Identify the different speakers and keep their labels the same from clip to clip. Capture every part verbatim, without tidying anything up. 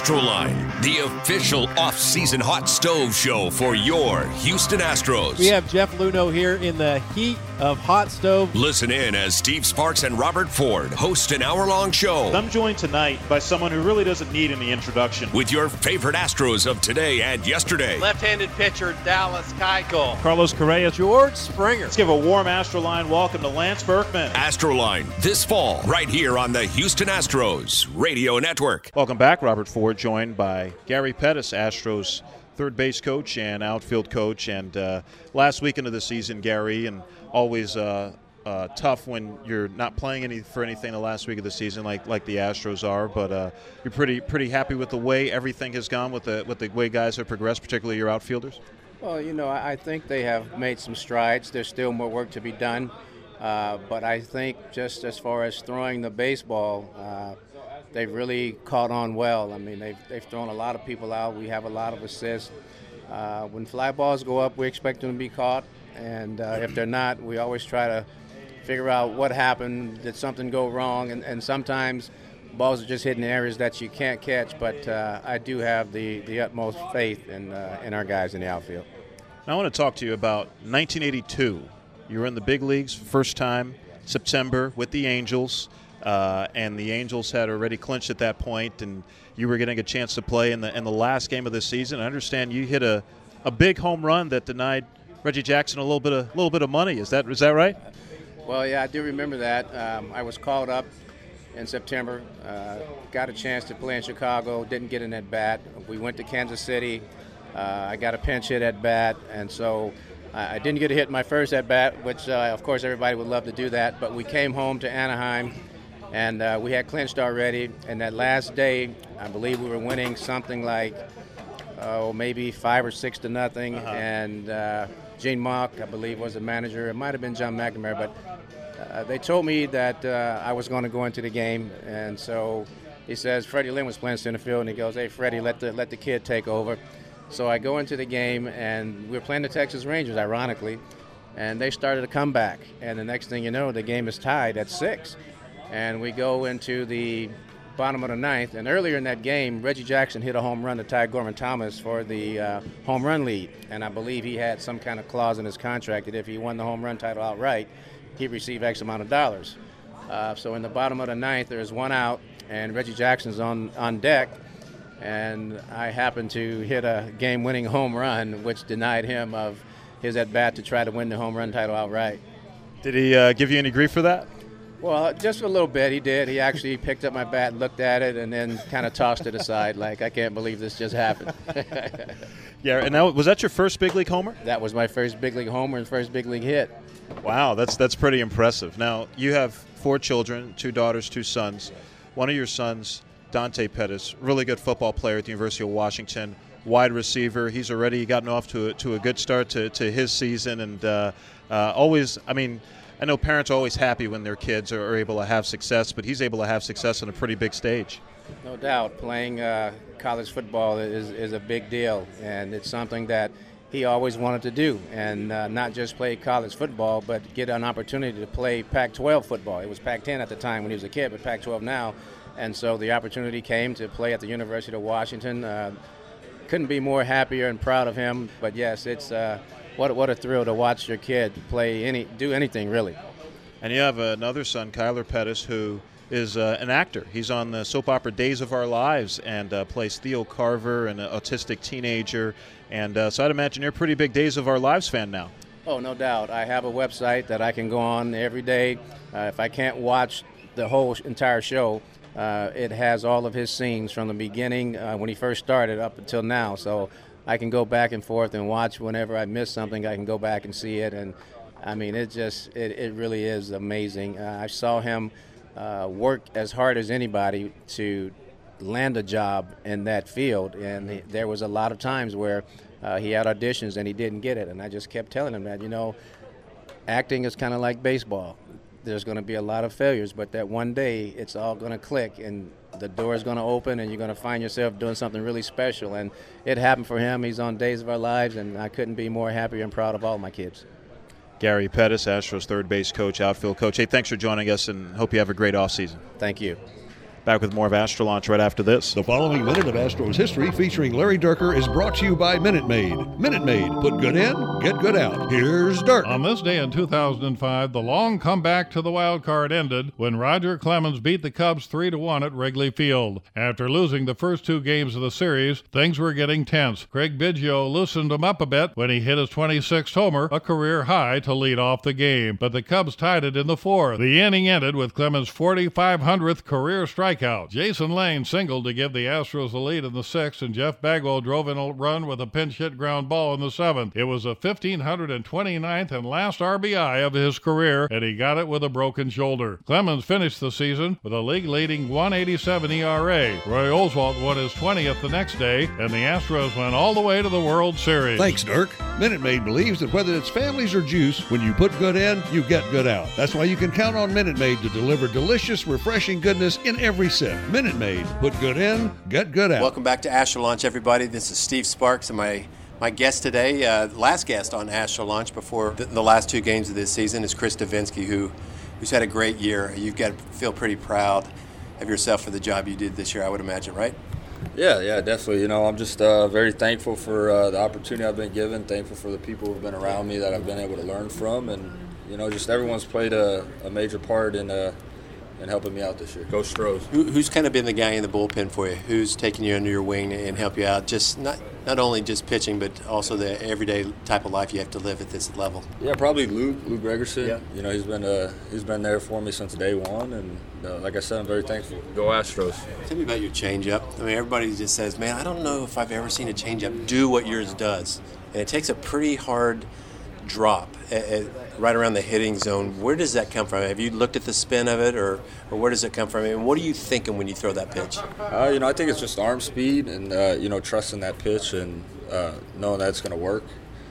Speaker 1: Astroline, the official off-season hot stove show for your Houston Astros.
Speaker 2: We have Jeff Luhnow here in the heat of hot stove.
Speaker 1: Listen in as Steve Sparks and Robert Ford host an hour-long show.
Speaker 3: I'm joined tonight by someone who really doesn't need any introduction.
Speaker 1: With your favorite Astros of today and yesterday.
Speaker 4: Left-handed pitcher Dallas Keuchel.
Speaker 3: Carlos Correa.
Speaker 2: George Springer.
Speaker 3: Let's give a warm Astroline welcome to Lance Berkman.
Speaker 1: Astroline, this fall, right here on the Houston Astros Radio Network.
Speaker 3: Welcome back. Robert Ford joined by Gary Pettis, Astros third base coach and outfield coach. And uh, last weekend of the season, Gary, and always uh, uh, tough when you're not playing any for anything the last week of the season, like like the Astros are. But uh, you're pretty pretty happy with the way everything has gone, with the with the way guys have progressed, particularly your outfielders.
Speaker 5: Well, you know, I think they have made some strides. There's still more work to be done. Uh, but I think just as far as throwing the baseball, uh, they've really caught on well. I mean, they've, they've thrown a lot of people out. We have a lot of assists. Uh, when fly balls go up, we expect them to be caught. And uh, if they're not, we always try to figure out what happened. Did something go wrong? And, and sometimes balls are just hitting areas that you can't catch. But uh, I do have the, the utmost faith in, uh, in our guys in the outfield.
Speaker 3: Now I want to talk to you about nineteen eighty-two. You were in the big leagues first time, September, with the Angels. Uh, and the Angels had already clinched at that point, and you were getting a chance to play in the in the last game of the season. I understand you hit a, a big home run that denied Reggie Jackson a little bit of little bit of money. Is that is that right?
Speaker 5: Well, yeah, I do remember that. Um, I was called up in September, uh, got a chance to play in Chicago, didn't get an at bat. We went to Kansas City. Uh, I got a pinch hit at bat, and so I didn't get a hit in my first at bat, which uh, of course everybody would love to do that. But we came home to Anaheim. And uh, we had clinched already. And that last day, I believe we were winning something like, oh, maybe five or six to nothing. Uh-huh. And uh, Gene Mock, I believe, was the manager. It might have been John McNamara, but uh, they told me that uh, I was going to go into the game. And so he says, Freddie Lynn was playing center field, and he goes, hey, Freddie, let the let the kid take over. So I go into the game, and we were playing the Texas Rangers, ironically, and they started a comeback. And the next thing you know, the game is tied at six. And we go into the bottom of the ninth. And earlier in that game, Reggie Jackson hit a home run to Ty Gorman Thomas for the uh, home run lead. And I believe he had some kind of clause in his contract that if he won the home run title outright, he'd receive X amount of dollars. Uh, so in the bottom of the ninth, there's one out, and Reggie Jackson's on, on deck. And I happened to hit a game-winning home run, which denied him of his at-bat to try to win the home run title outright.
Speaker 3: Did he uh, give you any grief for that?
Speaker 5: Well, just a little bit. He did. He actually picked up my bat, looked at it, and then kind of tossed it aside like, I can't believe this just happened.
Speaker 3: Yeah, and now, was that your first big league homer?
Speaker 5: That was my first big league homer and first big league hit.
Speaker 3: Wow, that's that's pretty impressive. Now, you have four children, two daughters, two sons. One of your sons, Dante Pettis, really good football player at the University of Washington, wide receiver. He's already gotten off to a, to a good start to, to his season, and uh, uh, always, I mean, I know parents are always happy when their kids are, are able to have success, but he's able to have success on a pretty big stage.
Speaker 5: No doubt. Playing uh, college football is, is a big deal, and it's something that he always wanted to do, and uh, not just play college football, but get an opportunity to play Pac twelve football. It was Pac ten at the time when he was a kid, but Pac twelve now. And so the opportunity came to play at the University of Washington. Uh, couldn't be more happier and proud of him. But yes, it's uh, what what a thrill to watch your kid play any do anything really.
Speaker 3: And you have another son, Kyler Pettis, who is uh, an actor. He's on the soap opera Days of Our Lives and uh, plays Theo Carver, an autistic teenager. And uh, so I'd imagine you're a pretty big Days of Our Lives fan now.
Speaker 5: Oh, no doubt. I have a website that I can go on every day. Uh, if I can't watch the whole entire show, uh, it has all of his scenes from the beginning uh, when he first started up until now. So I can go back and forth and watch whenever I miss something. I can go back and see it. And, I mean, it just it, it really is amazing. Uh, I saw him uh, work as hard as anybody to land a job in that field. And he, there was a lot of times where uh, he had auditions and he didn't get it. And I just kept telling him that, you know, acting is kind of like baseball. There's going to be a lot of failures, but that one day it's all going to click and the door is going to open and you're going to find yourself doing something really special. And it happened for him. He's on Days of Our Lives, and I couldn't be more happy and proud of all my kids.
Speaker 3: Gary Pettis, Astros third base coach, outfield coach. Hey, thanks for joining us, and hope you have a great offseason.
Speaker 5: Thank you.
Speaker 3: Back with more of Astro Launch right after this.
Speaker 6: The following minute of Astros history featuring Larry Durker is brought to you by Minute Maid. Minute Maid, put good in, get good out. Here's Dirk.
Speaker 7: On this day in two thousand five, the long comeback to the wild card ended when Roger Clemens beat the Cubs three to one at Wrigley Field. After losing the first two games of the series, things were getting tense. Craig Biggio loosened him up a bit when he hit his twenty-sixth homer, a career high, to lead off the game. But the Cubs tied it in the fourth. The inning ended with Clemens' forty-five hundredth career strikeout. Jason Lane singled to give the Astros the lead in the sixth, and Jeff Bagwell drove in a run with a pinch hit ground ball in the seventh. It was the one thousand five hundred twenty-ninth and last R B I of his career, and he got it with a broken shoulder. Clemens finished the season with a league-leading one eighty-seven E R A. Roy Oswalt won his twentieth the next day, and the Astros went all the way to the World Series.
Speaker 6: Thanks, Dirk. Minute Maid believes that whether it's families or juice, when you put good in, you get good out. That's why you can count on Minute Maid to deliver delicious, refreshing goodness in every sip. Minute Maid, put good in, get good out.
Speaker 8: Welcome back to Astro Launch, everybody. This is Steve Sparks, and my, my guest today, uh, last guest on Astro Launch before the, the last two games of this season, is Chris Devenski, who, who's had a great year. You've got to feel pretty proud of yourself for the job you did this year, I would imagine, right?
Speaker 9: Yeah, yeah, definitely. You know, I'm just uh, very thankful for uh, the opportunity I've been given, thankful for the people who've been around me that I've been able to learn from, and, you know, just everyone's played a, a major part in uh, and helping me out this year. Go Stros.
Speaker 8: Who, who's kind of been the guy in the bullpen for you? Who's taken you under your wing and help you out? Just not not only just pitching, but also the everyday type of life you have to live at this level.
Speaker 9: Yeah, probably Luke, Luke Gregerson.
Speaker 8: Yeah.
Speaker 9: You know, he's been uh, he's been there for me since day one, and uh, like I said, I'm very thankful. Go Astros.
Speaker 8: Tell me about your changeup. I mean, everybody just says, man, I don't know if I've ever seen a changeup do what yours does, and it takes a pretty hard drop at, at, right around the hitting zone. Where does that come from? Have you looked at the spin of it, or, or where does it come from? And what are you thinking when you throw that pitch?
Speaker 9: Uh, you know, I think it's just arm speed and, uh, you know, trusting that pitch and uh, knowing that it's going to work.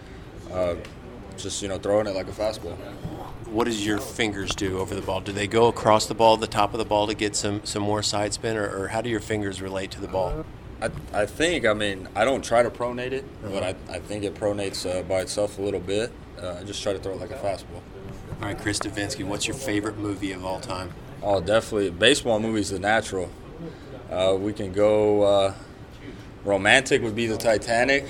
Speaker 9: Uh, just, you know, throwing it like a fastball.
Speaker 8: What does your fingers do over the ball? Do they go across the ball, the top of the ball, to get some, some more side spin, or, or how do your fingers relate to the ball?
Speaker 9: I, I think, I mean, I don't try to pronate it, but I, I think it pronates uh, by itself a little bit. Uh, I just try to throw it like a fastball.
Speaker 8: All right, Chris Devenski, what's your favorite movie of all time?
Speaker 9: Oh, definitely. Baseball movies, The Natural. Uh, we can go uh, romantic would be The Titanic.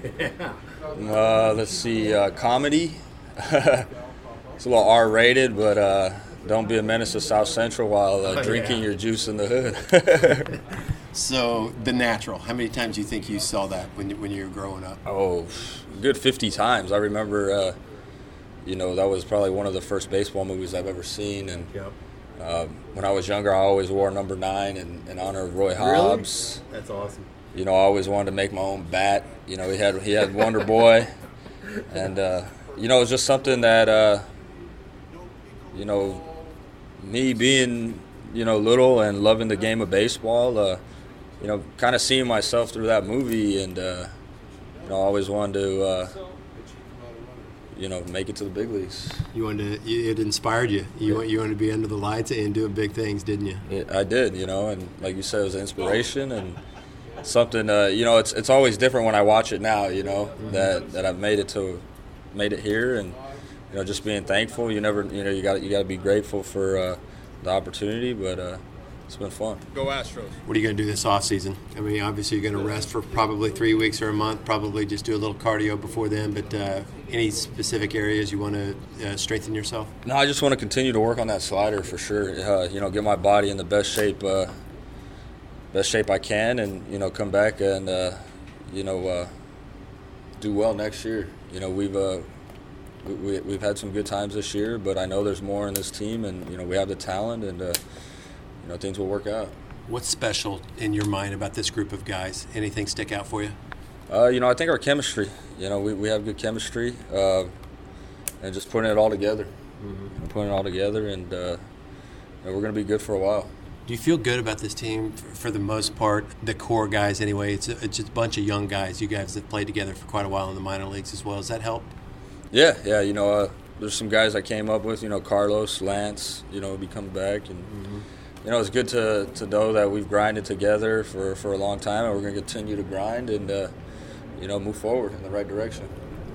Speaker 9: Uh, let's see, uh, comedy. It's a little R-rated, but uh, don't be a menace to South Central while uh, oh, drinking yeah. your juice in the hood.
Speaker 8: So, The Natural. How many times do you think you saw that when when you were growing up?
Speaker 9: Oh, good fifty times. I remember, uh, you know, that was probably one of the first baseball movies I've ever seen. And
Speaker 8: yep.
Speaker 9: uh, when I was younger, I always wore number nine in, in honor of Roy Hobbs.
Speaker 8: Really? That's awesome.
Speaker 9: You know, I always wanted to make my own bat. You know, he had he had Wonder Boy, and uh, you know, it was just something that, uh, you know, me being, you know, little and loving the game of baseball. Uh, You know, kind of seeing myself through that movie, and uh, you know, I always wanted to, uh, you know, make it to the big leagues.
Speaker 8: You wanted to, it inspired you. You yeah. want you wanted to be under the lights and doing big things, didn't you?
Speaker 9: Yeah, I did, you know, and like you said, it was an inspiration and something. Uh, you know, it's it's always different when I watch it now. You know, mm-hmm. that that I've made it to, made it here, and you know, just being thankful. You never, you know, you got you got to be grateful for uh, the opportunity, but. Uh, It's been fun.
Speaker 8: Go Astros. What are you going to do this offseason? I mean, obviously you're going to rest for probably three weeks or a month, probably just do a little cardio before then, but uh, any specific areas you want to uh, strengthen yourself?
Speaker 9: No, I just want to continue to work on that slider for sure. Uh, you know, get my body in the best shape uh, best shape I can, and, you know, come back and, uh, you know, uh, do well next year. You know, we've uh, we, we've had some good times this year, but I know there's more in this team, and, you know, we have the talent, and uh, you know, things will work out.
Speaker 8: What's special in your mind about this group of guys? Anything stick out for you?
Speaker 9: Uh, you know, I think our chemistry. You know, we, we have good chemistry, uh, and just putting it all together. Mm-hmm. Putting it all together, and uh, you know, we're going to be good for a while.
Speaker 8: Do you feel good about this team for, for the most part? The core guys, anyway. It's, a, it's just a bunch of young guys. You guys have played together for quite a while in the minor leagues as well. Does that help?
Speaker 9: Yeah, yeah. You know, uh, there's some guys I came up with. You know, Carlos, Lance. You know, be coming back, and. Mm-hmm. You know, it's good to, to know that we've grinded together for, for a long time, and we're going to continue to grind and, uh, you know, move forward in the right direction.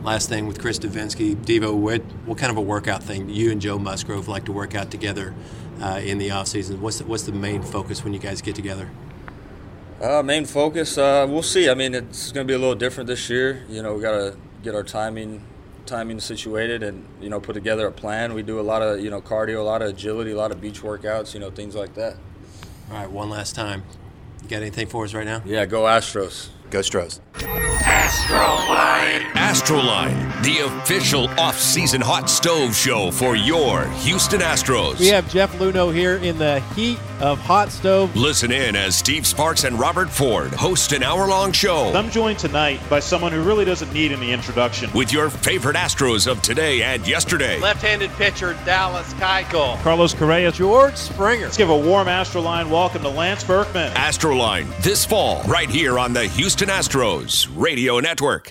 Speaker 8: last thing with Chris Davinsky. Devo, what, what kind of a workout thing do you and Joe Musgrove like to work out together uh, in the off season? What's the, what's the main focus when you guys get together?
Speaker 9: Uh, main focus, uh, we'll see. I mean, it's going to be a little different this year. You know, we got to get our timing timing situated and, you know, put together a plan. We do a lot of, you know, cardio, a lot of agility, a lot of beach workouts, you know, things like that.
Speaker 8: All right, one last time. You got anything for us right now?
Speaker 9: Yeah, go Astros.
Speaker 8: Go Stros.
Speaker 1: Astroline. Astroline, the official off-season hot stove show for your Houston Astros.
Speaker 2: We have Jeff Luhnow here in the heat of hot stove.
Speaker 1: Listen in as Steve Sparks and Robert Ford host an hour-long show.
Speaker 3: I'm joined tonight by someone who really doesn't need any introduction.
Speaker 1: With your favorite Astros of today and yesterday.
Speaker 4: Left-handed pitcher Dallas Keuchel.
Speaker 3: Carlos Correa.
Speaker 2: George Springer.
Speaker 3: Let's give a warm Astroline welcome to Lance Berkman.
Speaker 1: Astroline, this fall, right here on the Houston Astros Radio Network.